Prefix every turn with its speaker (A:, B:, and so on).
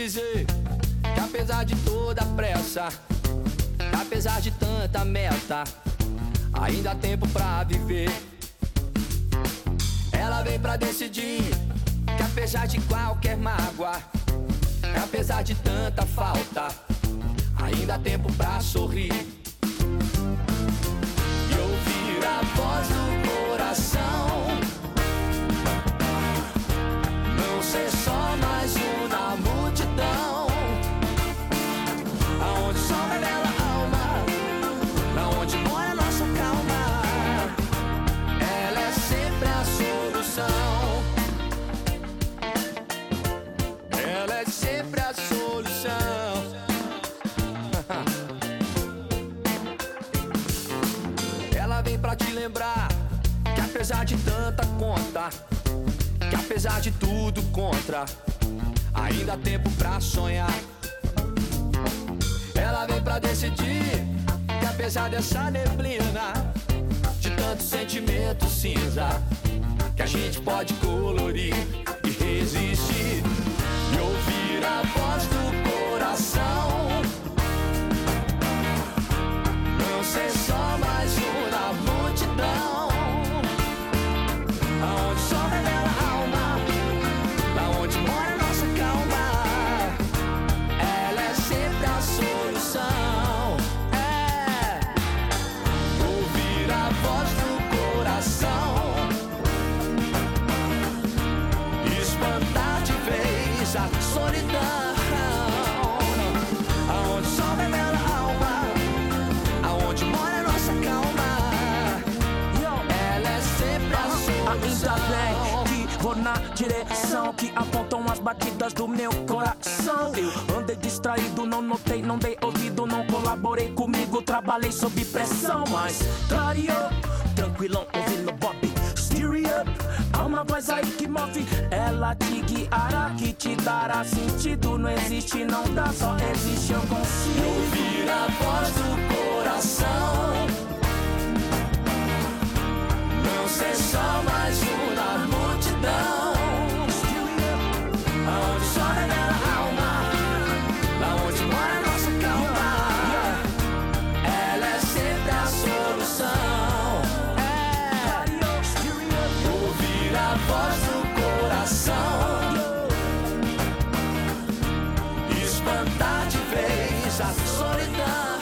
A: dizer que apesar de toda a pressa, apesar de tanta meta, ainda há tempo pra viver. Ela vem pra decidir que apesar de qualquer mágoa, apesar de tanta falta, ainda há tempo pra sorrir e ouvir a voz do coração. Não ser só mais um na multidão, aonde só revela a alma, na onde mora a nossa calma. Ela é sempre a solução. Ela é sempre a solução. Ela vem pra te lembrar que apesar de tanta conta, que apesar de tudo contra, ainda há tempo pra sonhar. Ela vem pra decidir que apesar dessa neblina, de tanto sentimento cinza, que a gente pode colorir e resistir e ouvir a voz do coração. Não ser só mais um na multidão, aonde só revela a alma, lá onde mora a nossa calma. Ela é sempre a solução. É ouvir a voz do coração, espantar de vez a solidão, aonde só revela a alma, aonde mora a nossa calma. Ela é sempre a solução.
B: Ainda bem que vou na direção que apontam as batidas do meu coração. Eu andei distraído, não notei, não dei ouvido, não colaborei comigo, trabalhei sob pressão. Mas clareou, tranquilão, ouvindo Bob Stereo. Há uma voz aí que move, ela te guiará, que te dará sentido. Não existe, não dá, só existe, eu consigo
A: ouvir a voz do coração. Não ser só mais um na multidão, aonde só revela a alma, lá onde mora a nossa calma. Ela é sempre a solução. É ouvir a voz do coração, espantar de vez a solidão.